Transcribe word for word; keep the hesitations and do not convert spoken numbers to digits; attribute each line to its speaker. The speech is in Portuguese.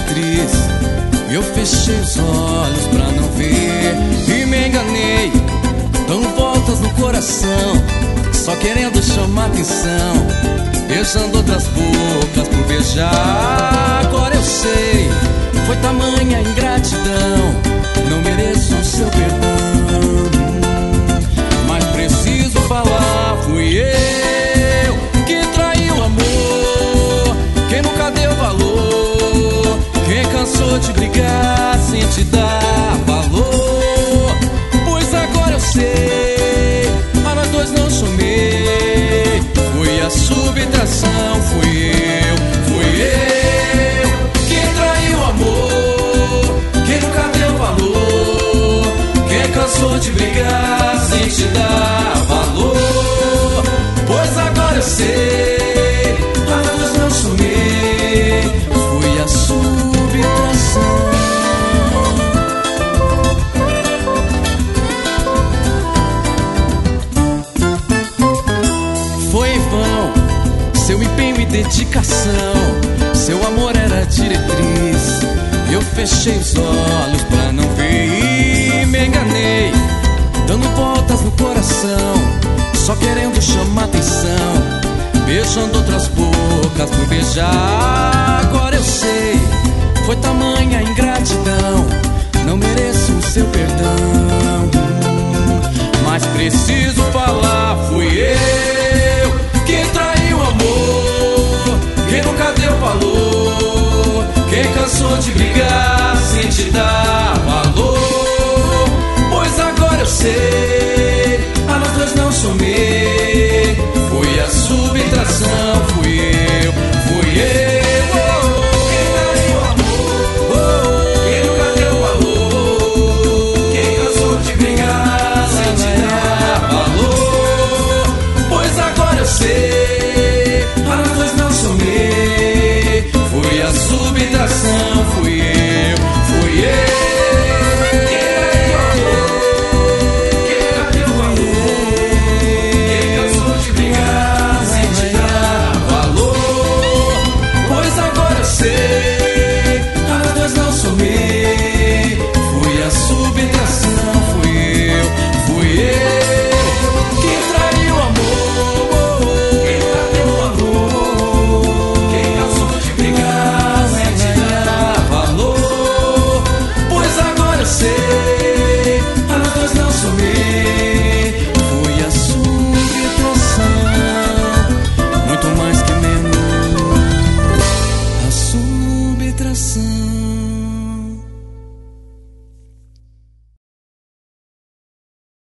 Speaker 1: diretriz. Eu fechei os olhos pra não ver e me enganei, dando voltas no coração, só querendo chamar atenção, beijando outras bocas por beijar. Agora eu sei, foi tamanha ingratidão, não mereço o seu perdão. Mas preciso falar, fui eu que traí o amor, quem nunca deu valor, quem cansou de brigar sem te dar valor. Pois agora eu sei, a nós dois não somei, foi a subtração, fui eu, fui eu que traí o amor, quem nunca deu valor, quem cansou de brigar sem te dar valor. Pois agora eu sei, a nós dois não somei, foi a subtração. Foi em vão seu empenho e dedicação, seu amor era diretriz. Eu fechei os olhos pra não ver e me enganei, dando voltas no coração, só querendo chamar atenção, beijando outras bocas por beijar. Agora eu sei, foi tamanha ingratidão, não mereço o seu perdão. Mas preciso falar, fui eu que traí o amor, quem nunca deu valor, quem cansou de brigar sem te dar valor. Pois agora eu sei, a nós dois não somei, foi a subtração, fui